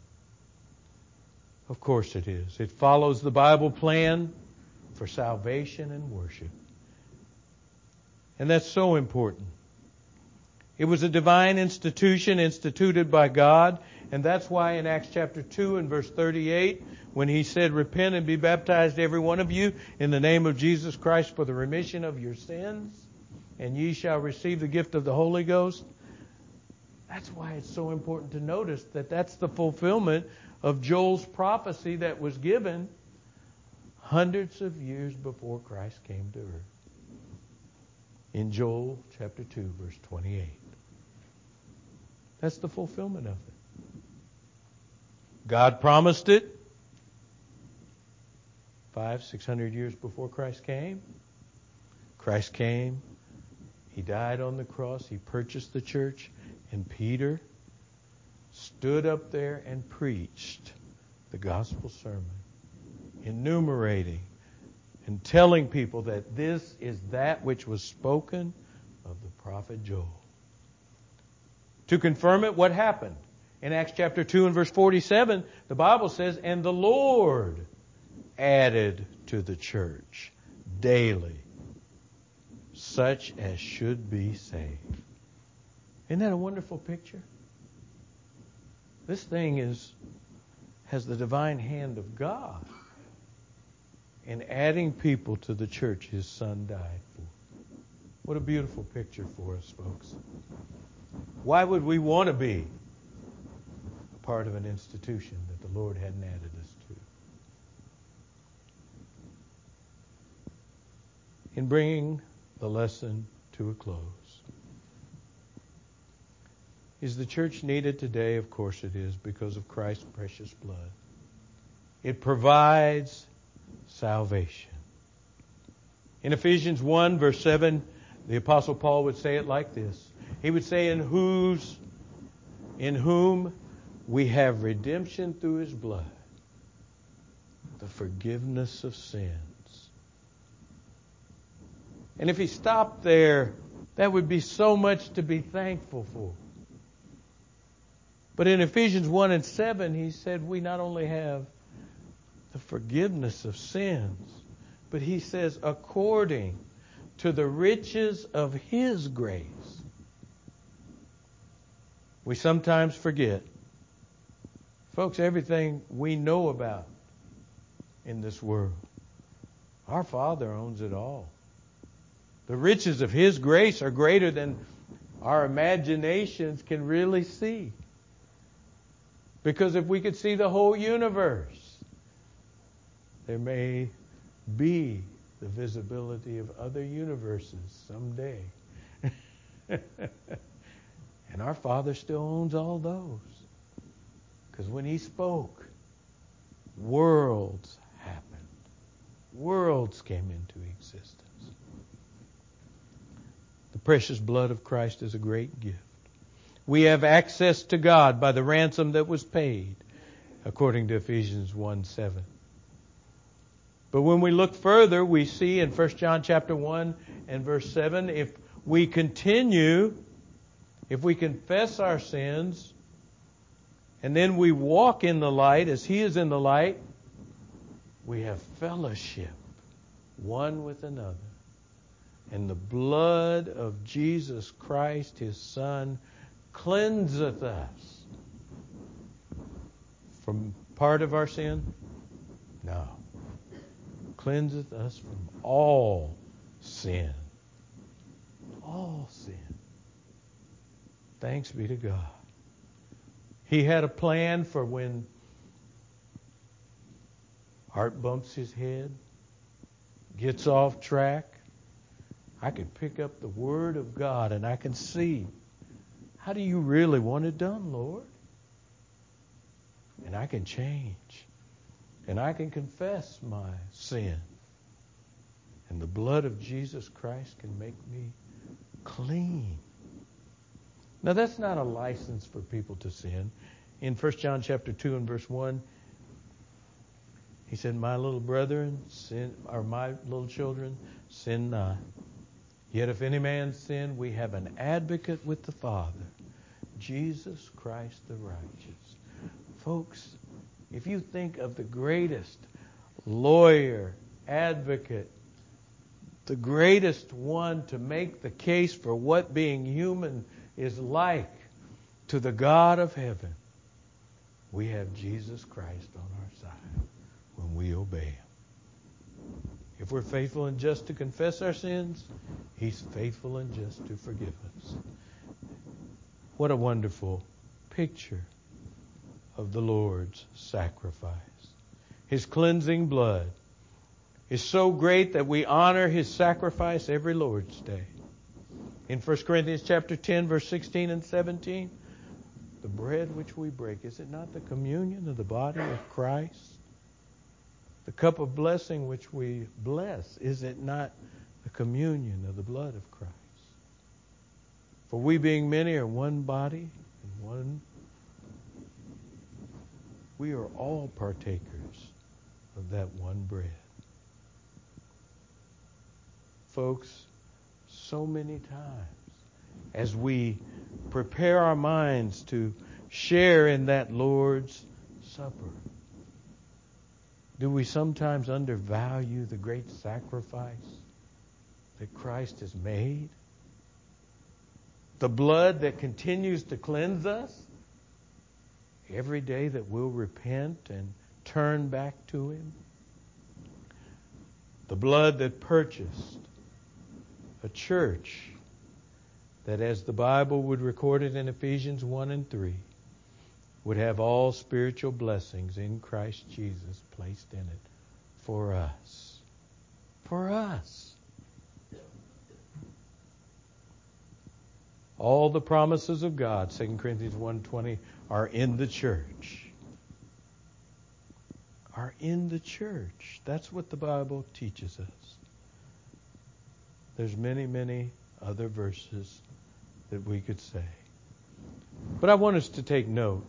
Of course it is. It follows the Bible plan for salvation and worship. And that's so important. It was a divine institution instituted by God, and that's why in Acts chapter 2 and verse 38, when he said, "Repent and be baptized every one of you in the name of Jesus Christ for the remission of your sins, and ye shall receive the gift of the Holy Ghost." That's why it's so important to notice that that's the fulfillment of Joel's prophecy that was given hundreds of years before Christ came to earth. In Joel chapter 2, verse 28. That's the fulfillment of it. God promised it 500-600 years before Christ came. Christ came. He died on the cross. He purchased the church. And Peter stood up there and preached the gospel sermon, enumerating and telling people that this is that which was spoken of the prophet Joel. To confirm it, what happened? In Acts chapter 2 and verse 47, the Bible says, "And the Lord added to the church daily such as should be saved." Isn't that a wonderful picture? This thing has the divine hand of God in adding people to the church His Son died for. What a beautiful picture for us, folks. Why would we want to be a part of an institution that the Lord hadn't added us to? In bringing the lesson to a close, is the church needed today? Of course it is, because of Christ's precious blood. It provides salvation. In Ephesians 1, verse 7, the Apostle Paul would say it like this. He would say, in whom we have redemption through His blood, the forgiveness of sins. And if he stopped there, that would be so much to be thankful for. But in Ephesians 1 and 7, he said we not only have the forgiveness of sins, but he says according to the riches of His grace. We sometimes forget. Folks, everything we know about in this world, our Father owns it all. The riches of His grace are greater than our imaginations can really see. Because if we could see the whole universe, there may be the visibility of other universes someday. And our Father still owns all those. Because when He spoke, worlds happened. Worlds came into existence. The precious blood of Christ is a great gift. We have access to God by the ransom that was paid, according to Ephesians 1:7. But when we look further, we see in 1 John chapter 1 and verse 7, if we confess our sins, and then we walk in the light as He is in the light, we have fellowship one with another. And the blood of Jesus Christ, His Son, cleanseth us from part of our sin? No. Cleanseth us from all sin. All sin. Thanks be to God. He had a plan for when Art bumps his head, gets off track. I can pick up the Word of God and I can see, how do you really want it done, Lord? And I can change. And I can confess my sin. And the blood of Jesus Christ can make me clean. Now that's not a license for people to sin. In 1 John chapter 2 and verse 1, he said, my little brethren, sin, or my little children, sin not. Yet if any man sin, we have an advocate with the Father, Jesus Christ the righteous. Folks, if you think of the greatest lawyer, advocate, the greatest one to make the case for what being human is like to the God of heaven, we have Jesus Christ on our side when we obey Him. If we're faithful and just to confess our sins, He's faithful and just to forgive us. What a wonderful picture of the Lord's sacrifice. His cleansing blood is so great that we honor His sacrifice every Lord's Day. In 1 Corinthians chapter 10, verse 16 and 17, the bread which we break, is it not the communion of the body of Christ? The cup of blessing which we bless, is it not the communion of the blood of Christ? For we being many are one body and one. We are all partakers of that one bread. Folks, so many times as we prepare our minds to share in that Lord's Supper, do we sometimes undervalue the great sacrifice that Christ has made? The blood that continues to cleanse us every day that we'll repent and turn back to Him. The blood that purchased a church that, as the Bible would record it in Ephesians 1 and 3, would have all spiritual blessings in Christ Jesus placed in it for us. For us. All the promises of God, 2 Corinthians 1:20, are in the church. Are in the church. That's what the Bible teaches us. There's many, many other verses that we could say. But I want us to take note.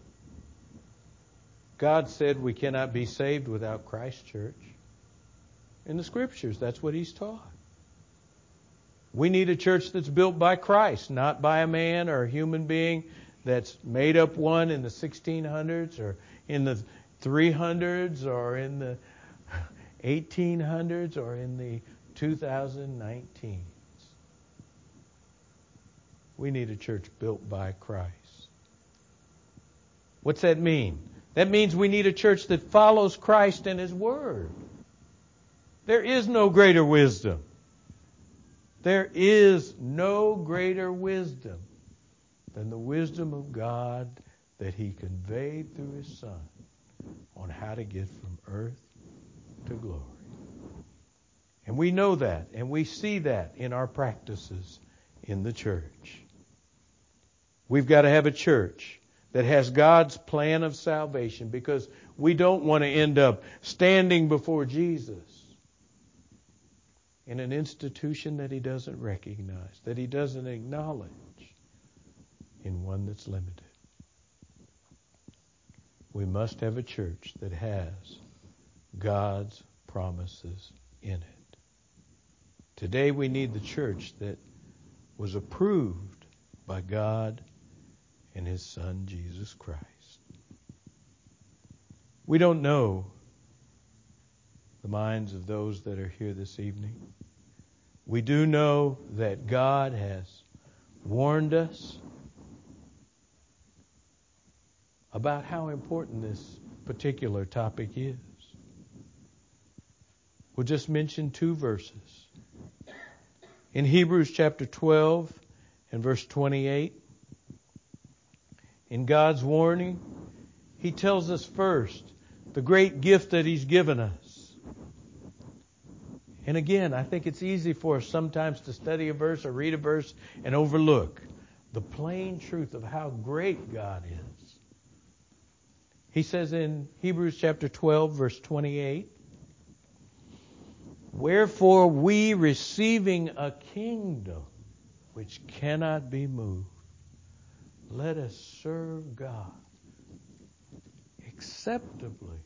God said we cannot be saved without Christ's church. In the Scriptures, that's what He's taught. We need a church that's built by Christ, not by a man or a human being that's made up one in the 1600s or in the 300s or in the 1800s or in the 2019s. We need a church built by Christ. What's that mean? That means we need a church that follows Christ and His Word. There is no greater wisdom. There is no greater wisdom than the wisdom of God that He conveyed through His Son on how to get from earth to glory. And we know that, and we see that in our practices in the church. We've got to have a church that has God's plan of salvation, because we don't want to end up standing before Jesus in an institution that He doesn't recognize, that He doesn't acknowledge, in one that's limited. We must have a church that has God's promises in it. Today we need the church that was approved by God and His Son, Jesus Christ. We don't know the minds of those that are here this evening. We do know that God has warned us about how important this particular topic is. We'll just mention two verses. In Hebrews chapter 12 and verse 28, in God's warning, He tells us first the great gift that He's given us. And again, I think it's easy for us sometimes to study a verse or read a verse and overlook the plain truth of how great God is. He says in Hebrews chapter 12, verse 28, "Wherefore we, receiving a kingdom which cannot be moved, let us serve God acceptably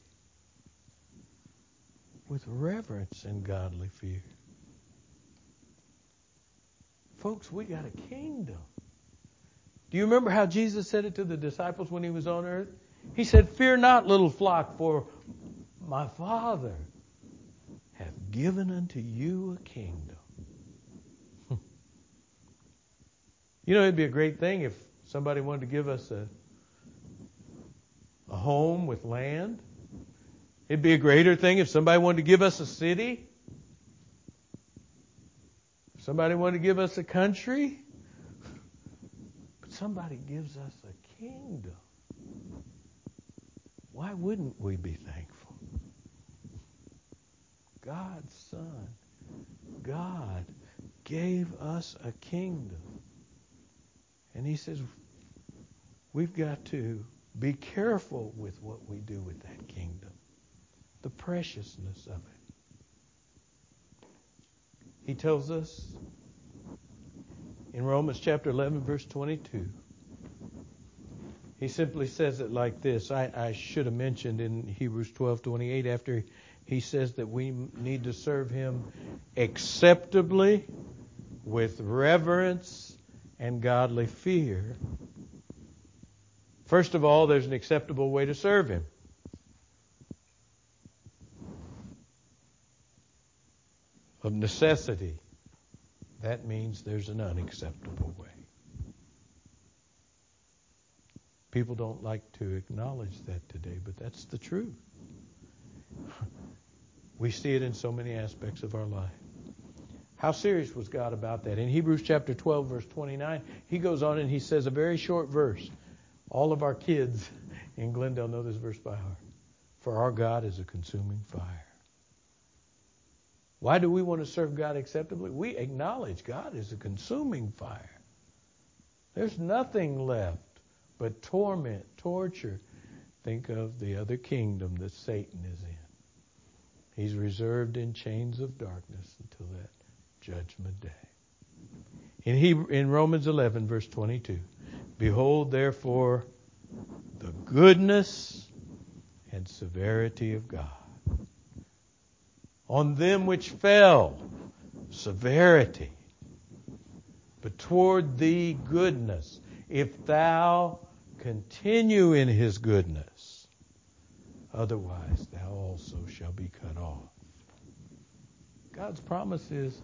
with reverence and godly fear." Folks, we got a kingdom. Do you remember how Jesus said it to the disciples when he was on earth? He said, "Fear not, little flock, for my Father hath given unto you a kingdom." You know, it'd be a great thing if somebody wanted to give us a home with land. It'd be a greater thing if somebody wanted to give us a city. If somebody wanted to give us a country. But somebody gives us a kingdom. Why wouldn't we be thankful? God's Son, God gave us a kingdom. And He says, we've got to be careful with what we do with that kingdom. The preciousness of it. He tells us in Romans chapter 11, verse 22. He simply says it like this. I should have mentioned in Hebrews 12:28 after he says that we need to serve Him acceptably with reverence and godly fear. First of all, there's an acceptable way to serve Him. Of necessity, that means there's an unacceptable way. People don't like to acknowledge that today, but that's the truth. We see it in so many aspects of our life. How serious was God about that? In Hebrews chapter 12, verse 29, He goes on and He says a very short verse. All of our kids in Glendale know this verse by heart. For our God is a consuming fire. Why do we want to serve God acceptably? We acknowledge God is a consuming fire. There's nothing left but torment, torture. Think of the other kingdom that Satan is in. He's reserved in chains of darkness until that judgment day. In Romans 11, verse 22, behold, therefore, the goodness and severity of God. On them which fell, severity. But toward thee, goodness. If thou continue in His goodness, otherwise thou also shalt be cut off. God's promise is,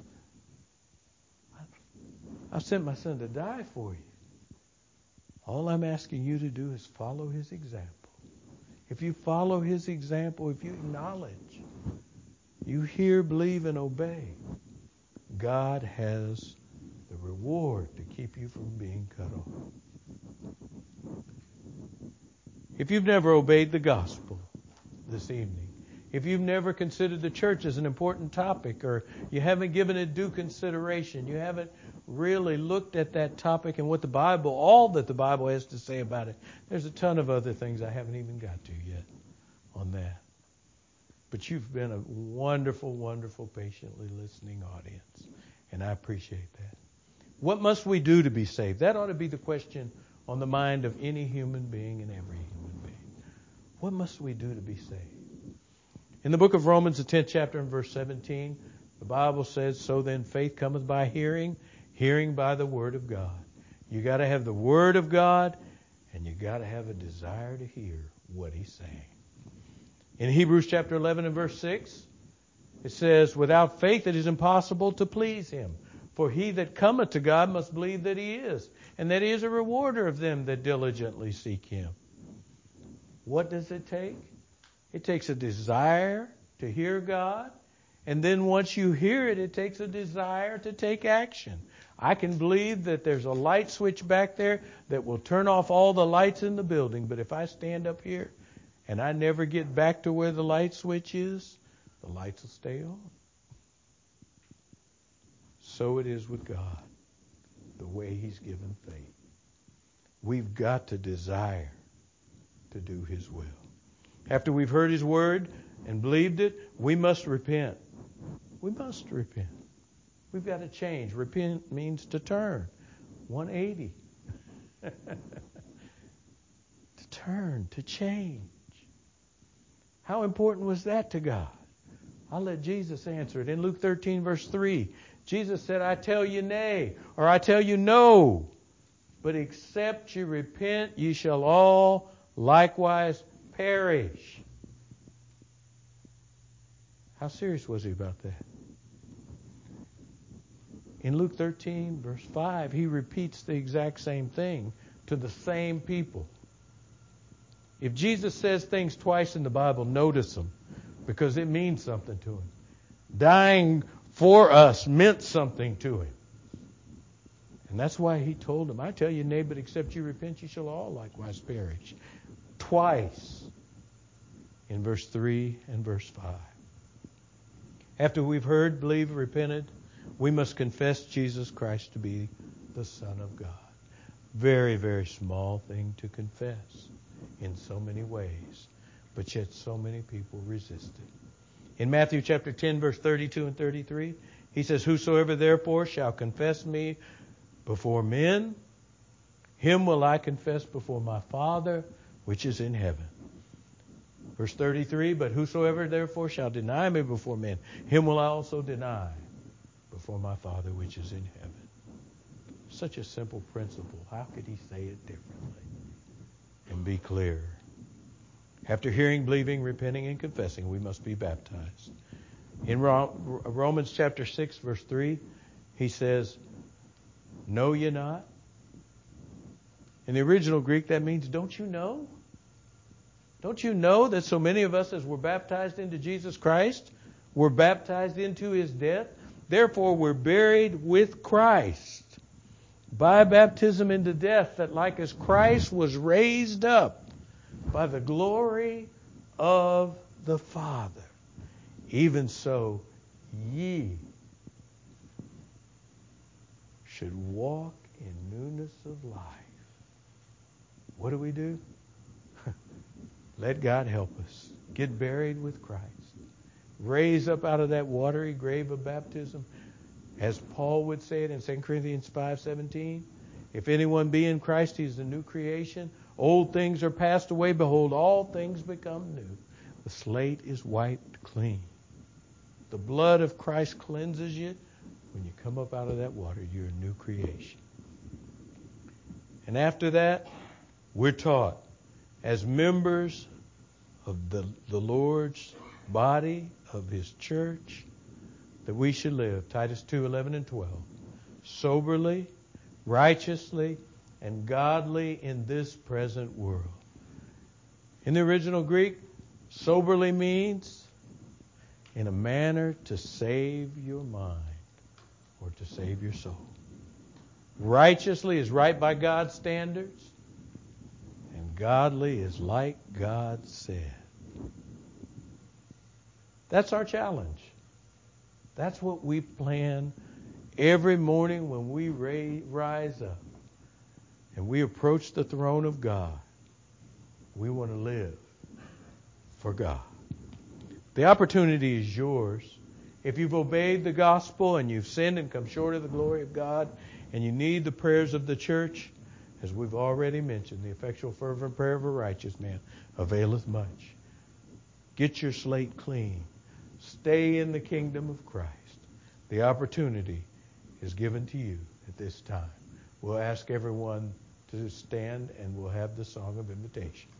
I've sent my Son to die for you. All I'm asking you to do is follow His example. If you follow His example, if you acknowledge, you hear, believe, and obey, God has the reward to keep you from being cut off. If you've never obeyed the gospel this evening, if you've never considered the church as an important topic, or you haven't given it due consideration, you haven't really looked at that topic and what the Bible, all that the Bible has to say about it, there's a ton of other things I haven't even got to yet on that. But you've been a wonderful, wonderful, patiently listening audience, and I appreciate that. What must we do to be saved? That ought to be the question on the mind of any human being and every human being. What must we do to be saved? In the book of Romans, the 10th chapter and verse 17, the Bible says, so then faith cometh by hearing, hearing by the word of God. You got to have the word of God, and you got to have a desire to hear what He's saying. In Hebrews chapter 11 and verse 6, it says, without faith it is impossible to please Him. For he that cometh to God must believe that He is, and that He is a rewarder of them that diligently seek Him. What does it take? It takes a desire to hear God, and then once you hear it, it takes a desire to take action. I can believe that there's a light switch back there that will turn off all the lights in the building, but if I stand up here and I never get back to where the light switch is, the lights will stay on. So it is with God, the way He's given faith. We've got to desire to do His will. After we've heard His word and believed it, we must repent. We must repent. We've got to change. Repent means to turn. 180. To turn, to change. How important was that to God? I'll let Jesus answer it. In Luke 13, verse 3, Jesus said, I tell you nay, or I tell you no. But except you repent, ye shall all likewise perish. How serious was he about that? In Luke 13, verse 5, he repeats the exact same thing to the same people. If Jesus says things twice in the Bible, notice them, because it means something to him. Dying for us meant something to him. And that's why he told them, I tell you, nay, but except you repent, you shall all likewise perish. Twice in verse 3 and verse 5. After we've heard, believed, repented, we must confess Jesus Christ to be the Son of God. Very, very small thing to confess in so many ways, but yet so many people resist it. In Matthew chapter 10, verse 32 and 33, he says, whosoever therefore shall confess me before men, him will I confess before my Father which is in heaven. Verse 33, but whosoever therefore shall deny me before men, him will I also deny before my Father which is in heaven. Such a simple principle. How could he say it differently and be clear? After hearing, believing, repenting, and confessing, we must be baptized. In Romans chapter 6, verse 3, he says, know ye not? In the original Greek, that means, don't you know? Don't you know that so many of us, as we're baptized into Jesus Christ, we're baptized into his death? Therefore, we're buried with Christ by baptism into death, that like as Christ was raised up by the glory of the Father, even so ye should walk in newness of life. What do? Let God help us. Get buried with Christ. Raise up out of that watery grave of baptism. As Paul would say it in 2 Corinthians 5:17, if anyone be in Christ, he is a new creation. Old things are passed away. Behold, all things become new. The slate is wiped clean. The blood of Christ cleanses you. When you come up out of that water, you're a new creation. And after that, we're taught as members of the Lord's body, of his church, that we should live, Titus 2:11 and 12, soberly, righteously, and godly in this present world. In the original Greek, soberly means in a manner to save your mind or to save your soul. Righteously is right by God's standards, and godly is like God said. That's our challenge. That's what we plan every morning when we rise up and we approach the throne of God. We want to live for God. The opportunity is yours. If you've obeyed the gospel and you've sinned and come short of the glory of God, and you need the prayers of the church, as we've already mentioned, the effectual fervent prayer of a righteous man availeth much. Get your slate clean. Stay in the kingdom of Christ. The opportunity is given to you at this time. We'll ask everyone to stand and we'll have the song of invitation.